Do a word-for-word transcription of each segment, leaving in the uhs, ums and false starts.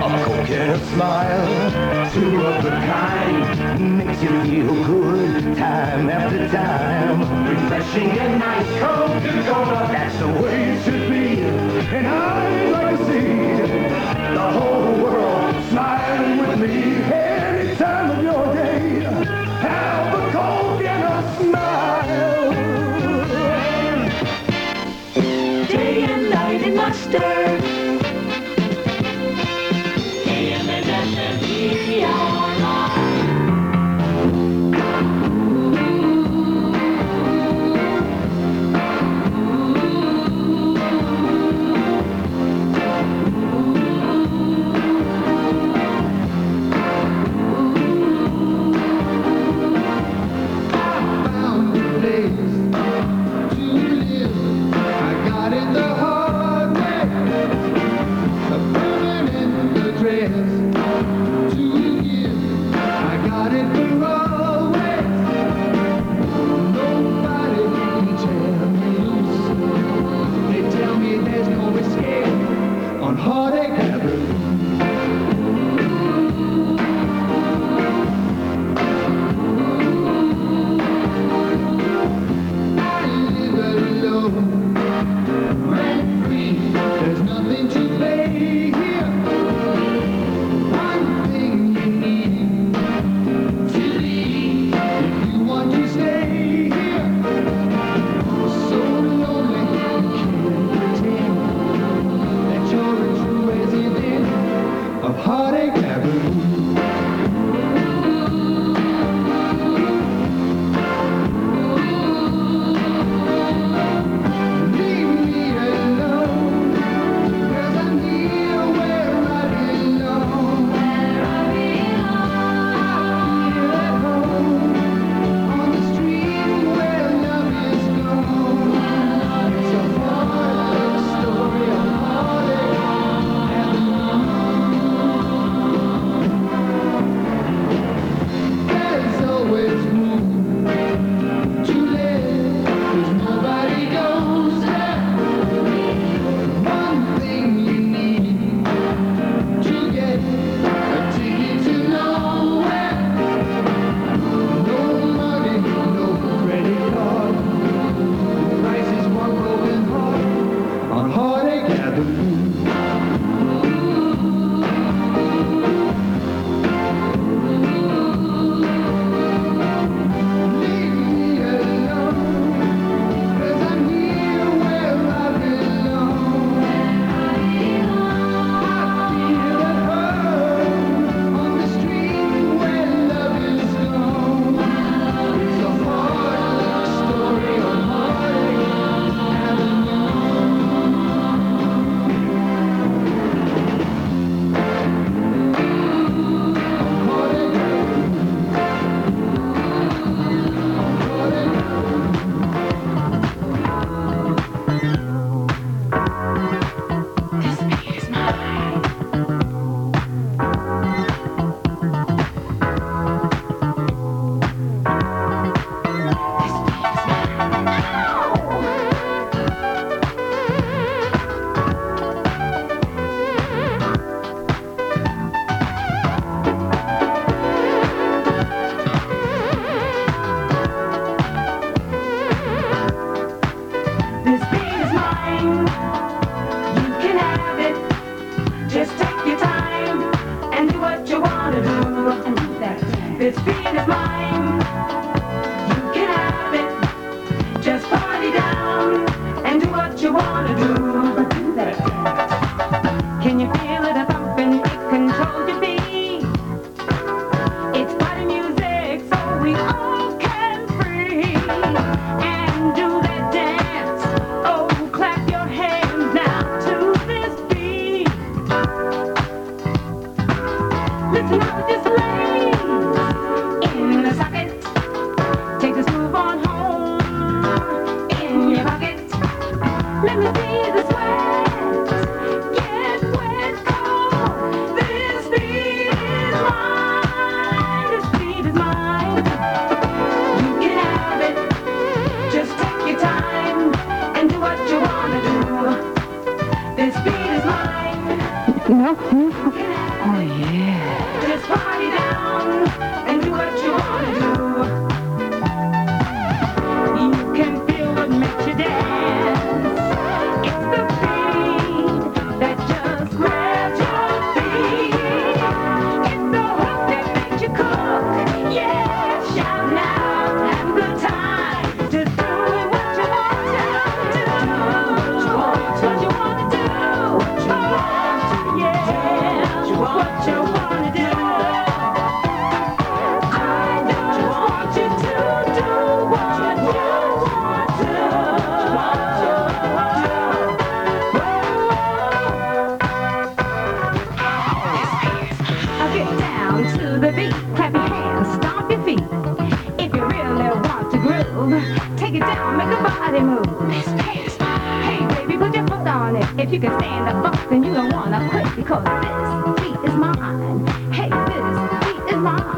coke and a smile, two of the kind, makes you feel good time after time. Refreshing and nice Coca-Cola, that's the way it should be. And I'd like to see the whole world smiling with me any time of your day. Have a coke and a smile. Day and night in mustard. Day and night in This beat is mine. You can have it. Just party down and do what you wanna do. Do that dance. Can you feel it a thumping? It controls your feet. It's party music, so we all can free and do that dance. Oh, clap your hands now to this beat. Listen how it displays. In the socket, take this move on home. In your pocket, let me see the sweat. Get wet, cold. This beat is mine. This beat is mine. You can have it. Just take your time and do what you wanna do. This beat is mine. No. Oh, yeah. Just party down and do what you want to do. You can feel what makes you dance. It's the beat that just grabs your feet. It's the hook that makes you cook. Yeah, shout now, have a good time. Just doing what you want to do. What you want to do. What you want to do. Yeah, what you want to do. I just want you to do what you want to do. I'll get down to the beat, clap your hands, stomp your feet. If you really want to groove, take it down, make a body move. Hey baby, put your foot on it. If you can stand the bump, then you don't wanna quit, because this beat is mine. Hey, this beat is mine.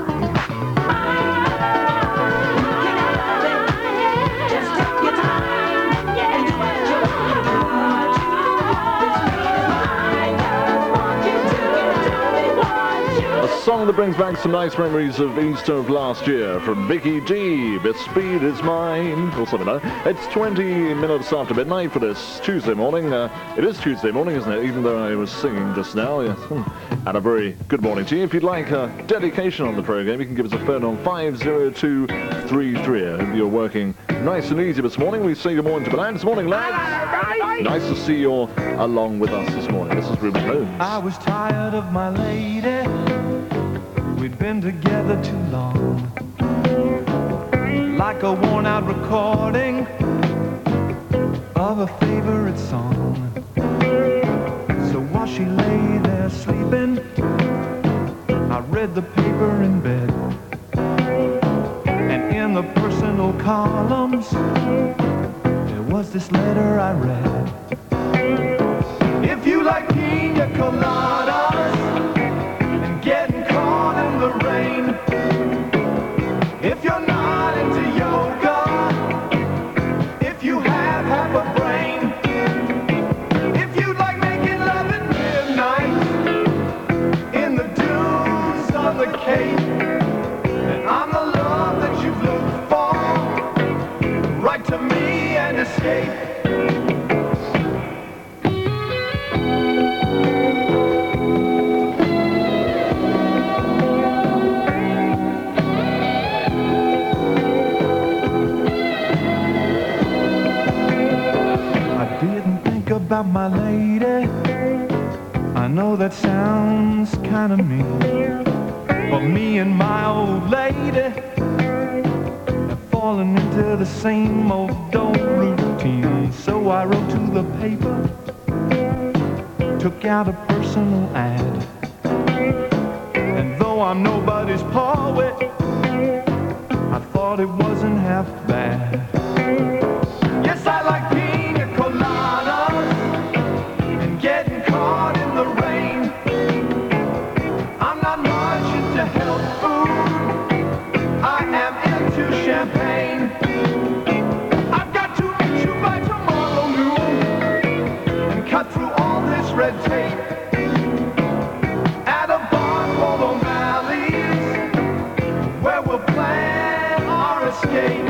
Just take your time and do what you want to do. This beat is mine. I want you to do what you A song that brings back some nice memories of Easter of last year from Vicky G. The speed is mine. Or something like that. It's twenty minutes after midnight for this Tuesday morning. Uh, it is Tuesday morning, isn't it? Even though I was singing just now. Yes. And a very good morning to you. If you'd like a dedication on the program, you can give us a phone on five zero two three three. I hope you're working nice and easy this morning. We say good morning to the lads. Morning, lads. Nice to see you along with us this morning. This is Ruben Holmes. I was tired of my lady. We'd been together too long. Like a worn-out recording of a favorite song. So while she lay there sleeping, I read the paper in bed. And in the personal columns, there was this letter I read. If you like pina coladas and getting caught in the rain, if you're not into yoga, if you have half a brain, if you like making love at midnight in the dunes on the Cape, then I'm the love that you've looked for. Write to me and escape. About my lady, I know that sounds kind of mean, but me and my old lady have fallen into the same old old routine. So I wrote to the paper, took out a personal ad, and though I'm nobody's poet, I thought it wasn't half bad. Yes, I like pina colada, getting caught in the rain. I'm not much into health food, I am into champagne. I've got to meet you by tomorrow noon and cut through all this red tape at a bar called O'Malley's, where we'll plan our escape.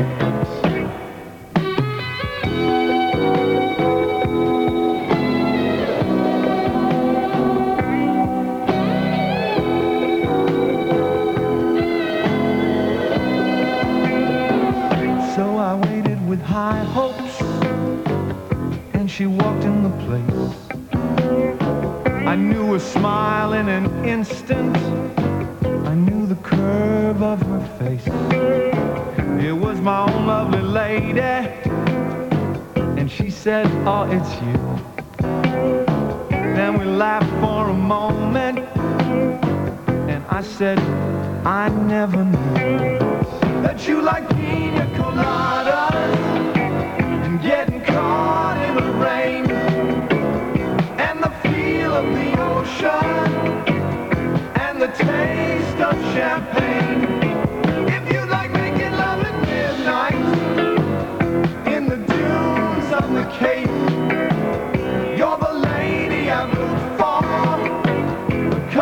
High hopes, and she walked in the place. I knew her smile in an instant, I knew the curve of her face. It was my own lovely lady, and she said, oh, it's you. Then we laughed for a moment, and I said, I never knew that you like pina coladas and getting caught in the rain and the feel of the ocean and the taste of champagne. If you like making love at midnight in the dunes on the Cape, you're the lady I've looked for.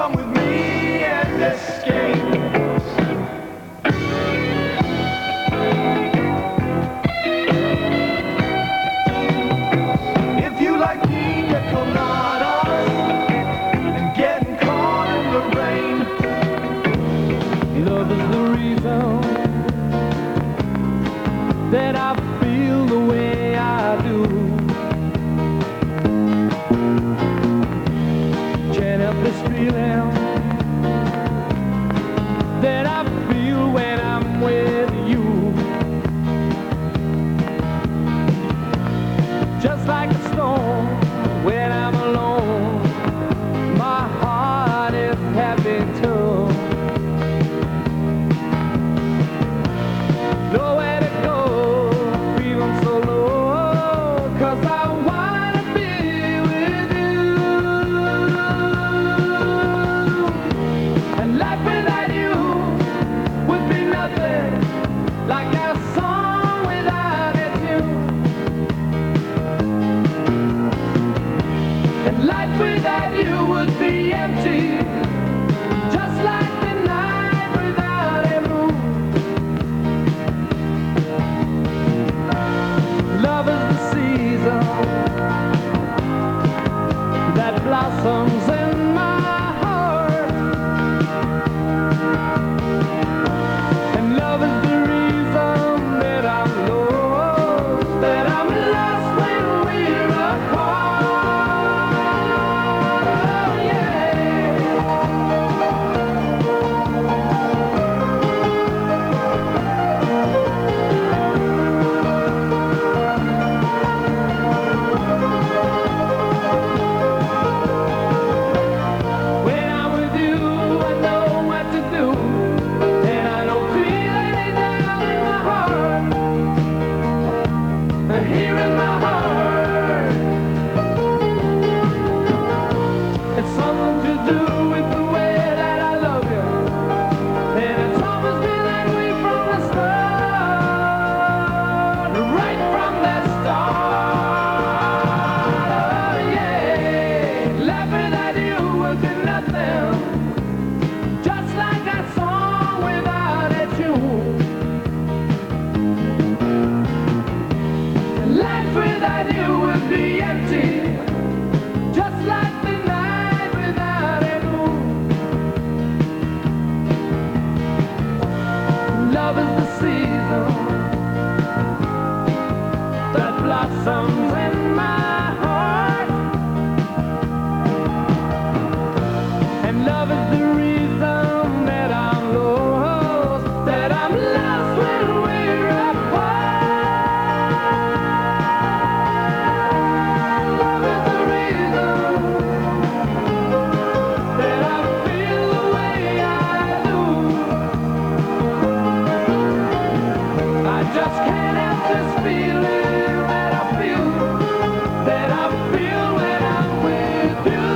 reason that blossoms in my heart. And love is the reason that I'm lost, that I'm lost when we're apart. Love is the reason that I feel the way I do. I just can't help this feeling that I feel, that I feel when I'm with you.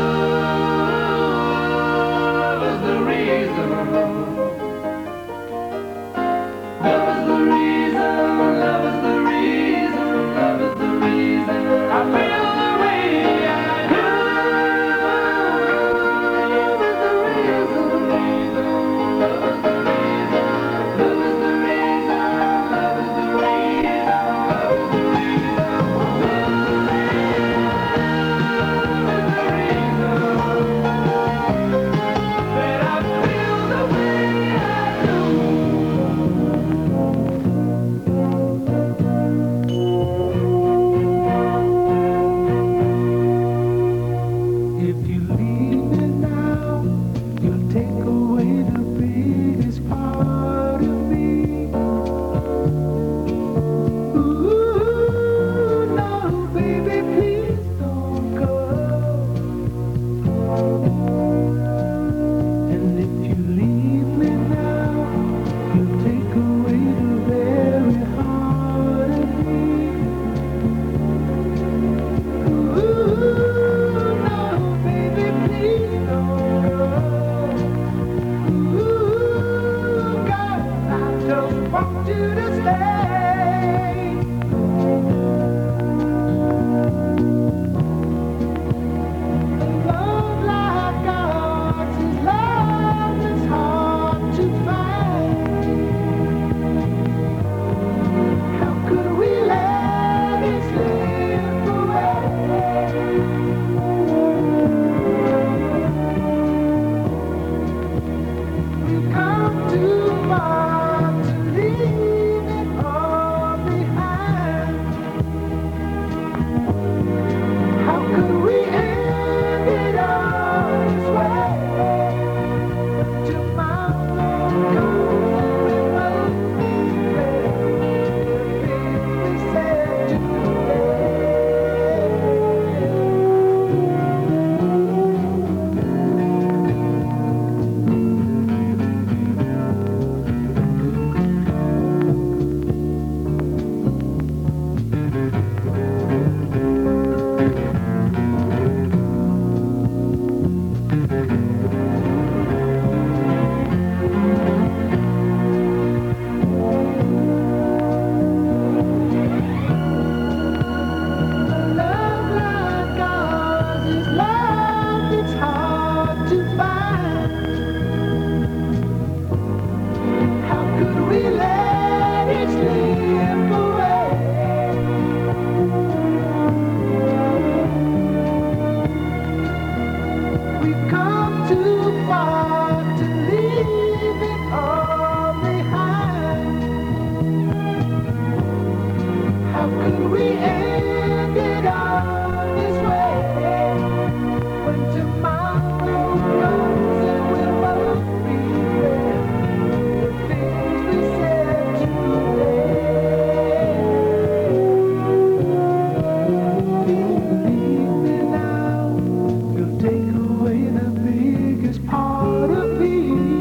Love is the reason. Love is the reason. Love is the reason. Love is the reason I feel the way I do. Love is the reason. Love is the reason. Love is the reason. Love is the reason. Love is the reason. That I feel the way I do. If you leave me now, you'll take away the biggest part of me. Ooh, no, baby, please don't go. And if you leave me now, you'll take away the very heart of me. Ooh, no, baby, please don't go. Ooh, God, I just want you to stay. Love like ours is love that's hard to find. How could we let it slip away? We've come too far to leave it all behind. How could we end it all this way? Tomorrow comes and we'll both regret the things we said love like ours is love that's hard to find. How could we let it slip away? We've come too far to leave it all behind. How could we end it all this way? When tomorrow comes and we'll both regret the things we said today. If you leave me now, you'll take away the biggest part of me.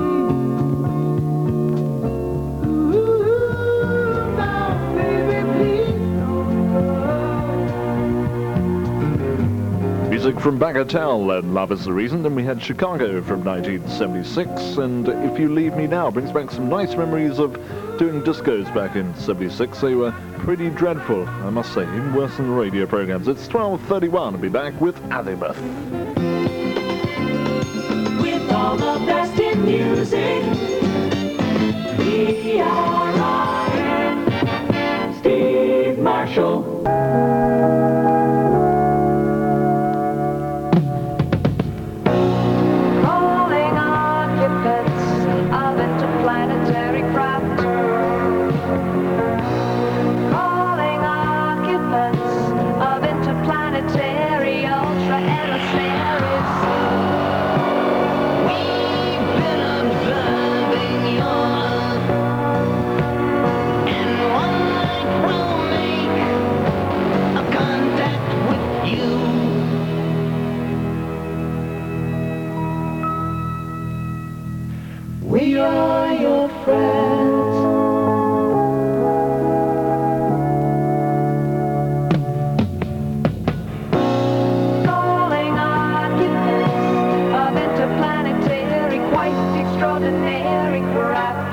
Ooh, now, baby, please don't go. Music from Bagatelle and Love is the Reason. Then we had Chicago from nineteen seventy-six, and If You Leave Me Now brings back some nice memories of doing discos back in seventy-six. They were pretty dreadful, I must say, even worse than the radio programs. It's twelve thirty-one. I'll be back with Azimuth. With all the best in music, E R I N, Steve Marshall. Rolling occupants of interplanetary craft, We are your friends. Falling occupants of interplanetary, quite extraordinary craft.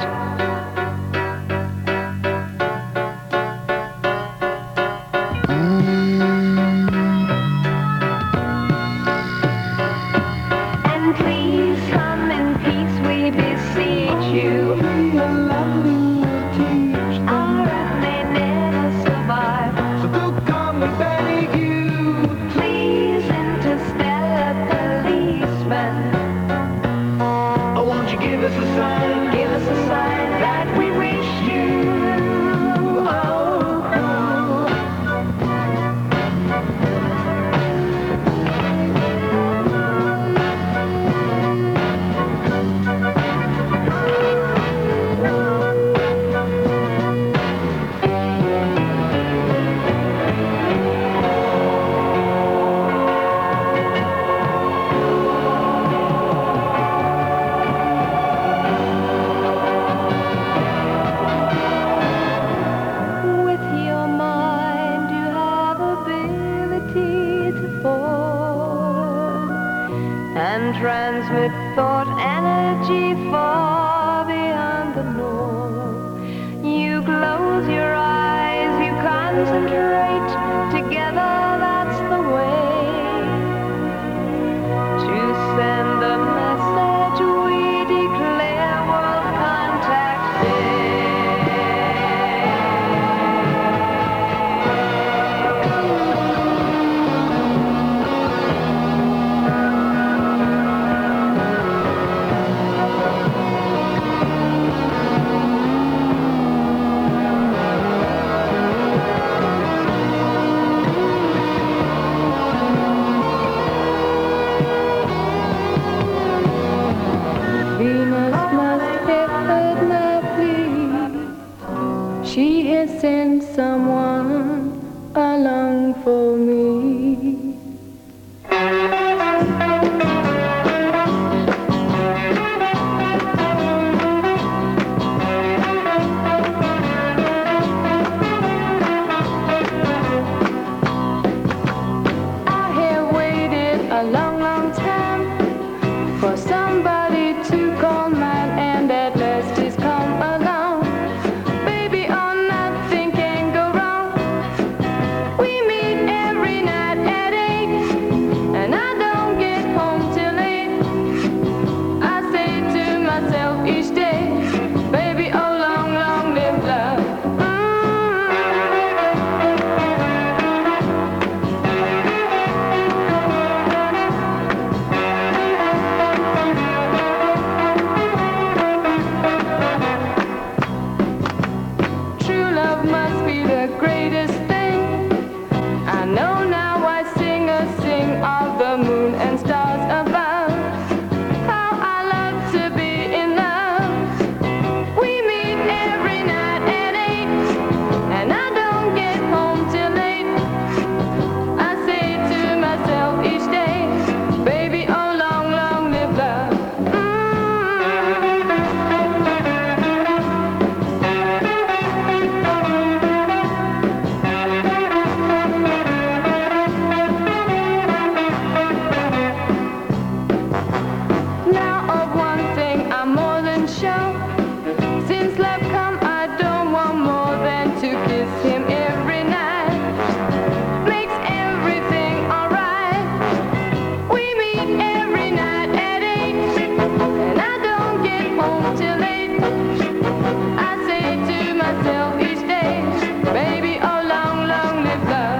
And please come in peace, we beseech you. Our Earth may never survive. So do come and beg you. Please, interstellar policeman, Oh, won't you give us a sign? give us a sign that we wish you. Oh, oh. With your mind, you have ability to form and transmit thought energy far beyond the norm. You close your eyes, you concentrate. Together, that's the way to send a message. We declare World Contact Day. Venus must have heard my plea. She has sent someone along for me. I have waited a long, long time for somebody to call mine, and at last he's come along. Baby, oh, nothing can go wrong. We meet every night at eight, and I don't get home till eight. I say to myself each day, baby, oh, long, long live love. True love must be the greatest thing. I know now I sing a sing of the moon and stars above. How I love to be in love. We meet every night at eight, and I don't get home till eight. I say to myself each day, baby, oh, long, long live love. Now of one thing I'm more than sure. Since love come, I don't want more than to kiss him every night. Makes everything alright. We meet every night at eight, and I don't get home till eight. I say to myself each day, baby, oh, long, long live love.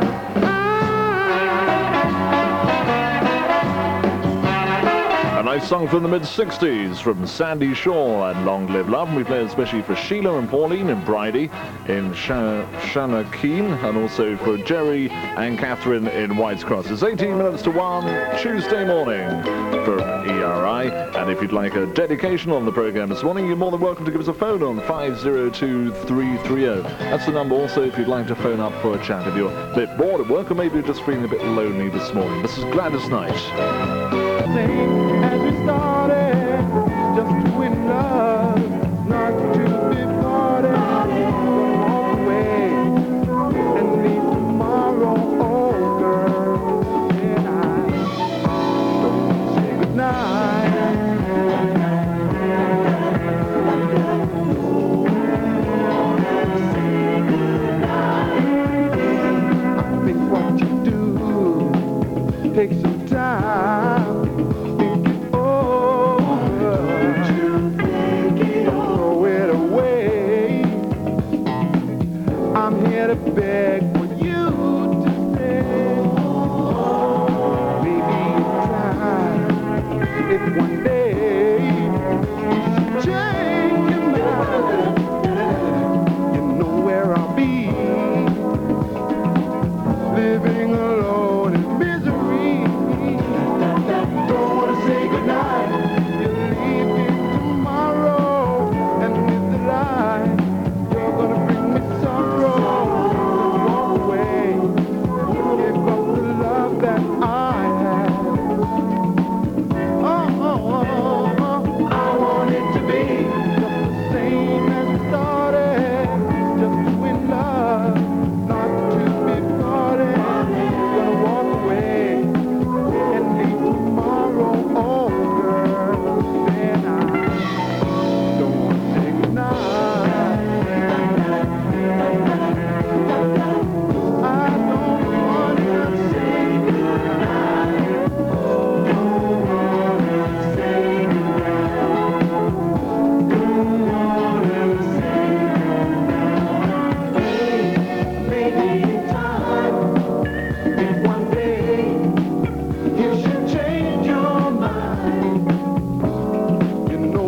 A nice song from the mid sixties from Sandy Shaw and Long Live Love. And we play it especially for Sheila and Pauline in Bridie, in Sha- Shanakeen, and also for Jerry and Catherine in White's Cross. It's eighteen minutes to one, Tuesday morning for E R I. And if you'd like a dedication on the program this morning, you're more than welcome to give us a phone on five oh two, three three oh. That's the number also if you'd like to phone up for a chat if you're a bit bored at work or maybe just feeling a bit lonely this morning. This is Gladys Knight. Sing as we started, just to win love.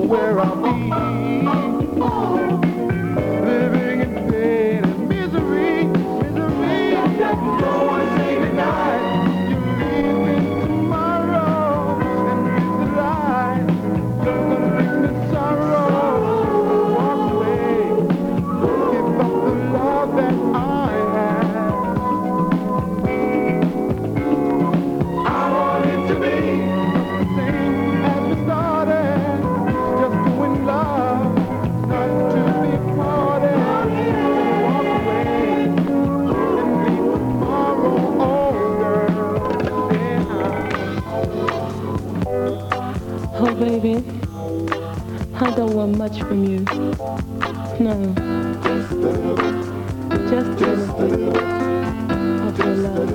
where I'll be. Living in pain and misery, misery. No one say goodnight. You leave me tomorrow and miss the light. You're gonna bring me sorrow. Walk away. Give up the love that I have. I want it to be the same as we started. Just doing love, not to be parted. Walk away and leave tomorrow, oh girl. Yeah. Oh, baby, I don't want much from you. No. Just a little bit of your love.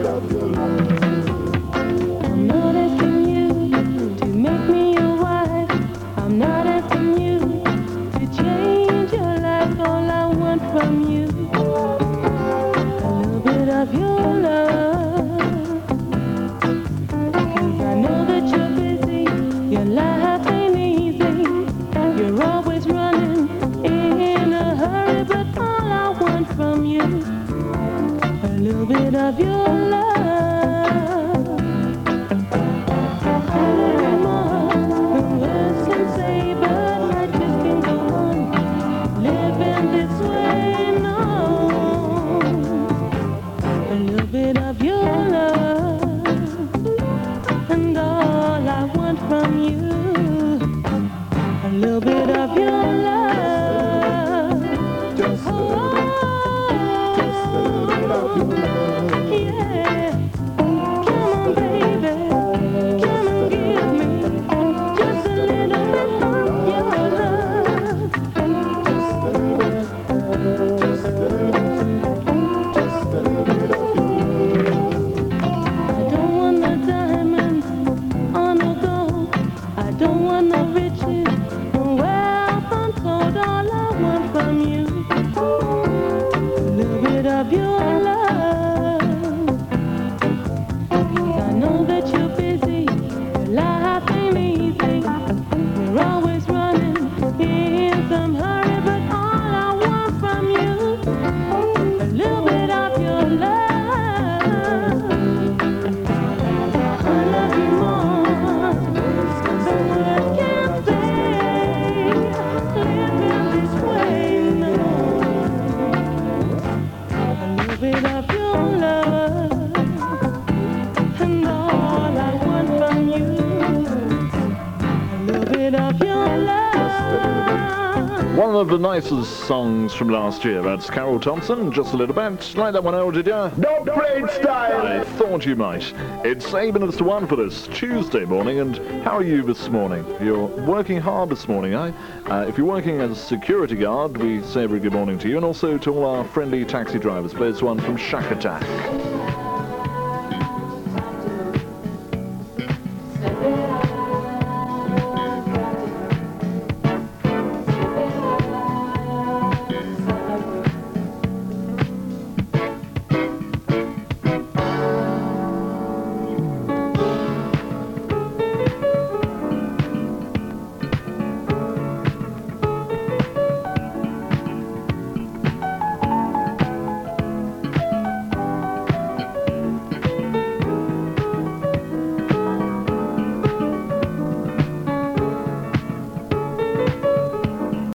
I'm not asking you to make me your wife. I'm not asking you to change your life. All I want from you, a little bit of your love. 'Cause I know that you're busy, your life ain't easy. You're always running in a hurry, but all I want from you, a little bit of your love. A little more than words can say, but I just can't go on living this way, no. A little bit of your love, and all I want from you, a little bit of your love. Just a little bit, just a little bit of your love. Yeah. Come on, baby. Come and give me just a little bit of your love. Just a little bit, just a little bit, just a little bit of your love. I don't want no diamonds or no gold. I don't want no riches or wealth untold. All I want from you, a little bit of your love. 'Cause I know that you're busy, your life ain't easy. You're always running in some hurry, but all I want from you, a little bit of your love. I love you more than words can say. Living this way, no. A little bit of your love, and all I want from you, a little bit of your love. One of the nicest songs from last year. That's Carol Thompson, Just a Little Bit. Like that one out, did ya? No parade style. I thought you might. It's eight minutes to one for this Tuesday morning, and how are you this morning? You're working hard this morning, eh? Uh, if you're working as a security guard, we say a very good morning to you, and also to all our friendly taxi drivers. Play this one from Shack Attack.